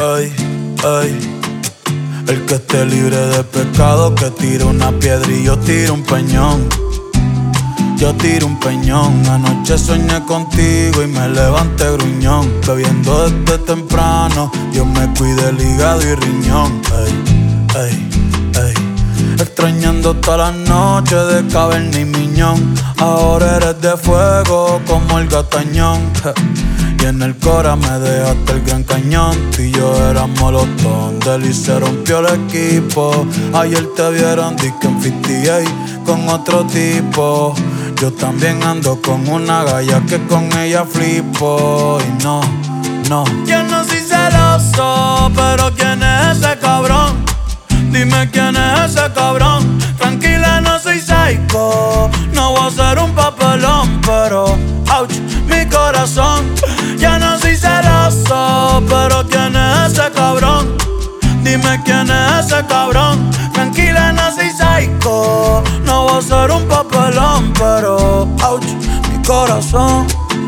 Ay, ay. El que esté libre de pecado, que tire una piedra y yo tiro un peñón. Yo tiro un peñón. Anoche soñé contigo y me levanté gruñón. Bebiendo desde temprano, Dios me cuide el hígado y riñón. Ey, ey, ey. Extrañando todas las noches de caverna y miñón. Ahora eres de fuego como el gatañón. Y en el cora me dejaste el gran cañón. Tú y yo éramos los Tondel y se rompió el equipo. Ayer te vieron disque en 58 con otro tipo. Yo también ando con una galla que con ella flipo. Y no, no. Yo no soy celoso, pero ¿quién es ese cabrón? Dime quién es ese cabrón. Tranquila, no soy psycho. No voy a hacer un papelón, pero ouch, mi corazón. Ya no soy celoso, pero ¿quién es ese cabrón? Dime quién es ese cabrón. Tranquila, no soy psycho. No voy a hacer un papelón, pero ouch, mi corazón.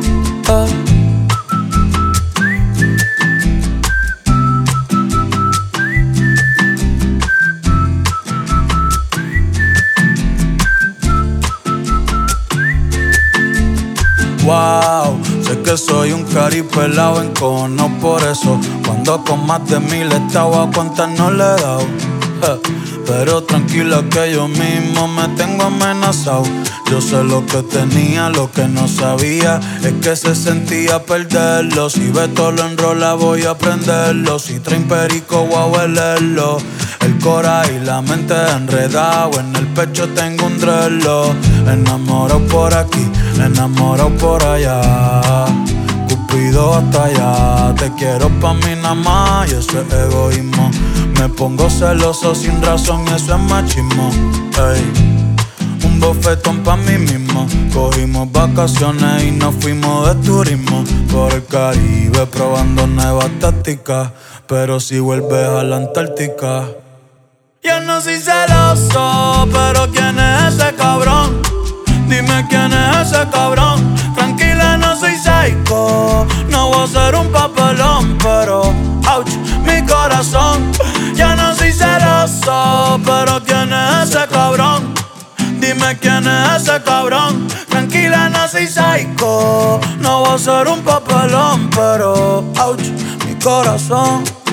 Wow, sé que soy un caripelado en cono, por eso cuando con más de 1000 estaba a cuentas no le he dado. Pero tranquila que yo mismo me tengo amenazado. Yo sé lo que tenía, lo que no sabía es que se sentía perderlo. Si Beto lo enrola voy a prenderlo. Si traen perico voy a huelerlo. El cora y la mente enredado. En el pecho tengo un drelo. Enamorado por aquí, enamorado por allá. Cupido hasta allá. Te quiero pa' mí nada más y eso es egoísmo. Me pongo celoso sin razón, eso es machismo. Ey, un bofetón pa' mí mismo. Cogimos vacaciones y nos fuimos de turismo por el Caribe probando nuevas tácticas. Pero si vuelves a la Antártica. Yo no soy celoso, pero ¿quién es ese cabrón? Dime quién es ese cabrón. Tranquila, no soy psycho. No voy a hacer un papelón, pero ouch, mi corazón. Ya no soy celoso, pero ¿quién es ese cabrón? Dime quién es ese cabrón. Tranquila, no soy psycho. No voy a hacer un papelón, pero ouch, mi corazón.